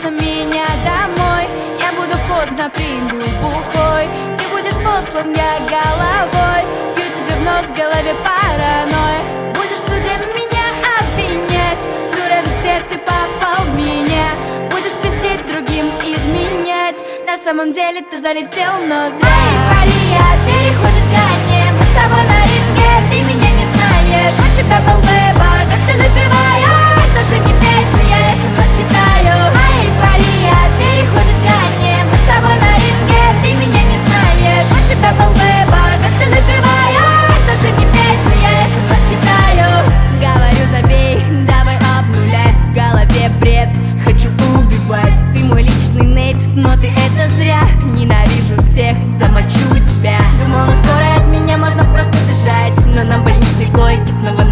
можно меня домой. Я буду поздно, приду бухой. Ты будешь послан, я головой. Бью тебе в нос, в голове паранойя. Будешь судья меня обвинять. Дура, везде ты попал в меня. Будешь пиздеть другим, изменять. На самом деле ты залетел, но зря. Эйфория переходит грани. Мы с тобой на ринге, ты меня не знаешь. У тебя был выбор, как ты напиваешь. Тоже не песня, я ясен воспитаю. Моя эйфория переходит грани. Мы с тобой на ринге, ты меня не знаешь. У тебя был выбор, как ты напиваешь. Тоже не песня, я ясен воспитаю. Говорю, забей, давай обнулять. В голове бред, хочу убивать. Ты мой личный Нейт, но ты это зря. Ненавижу всех, замочу тебя. Думала, скоро от меня можно просто бежать, но на больничной койке снова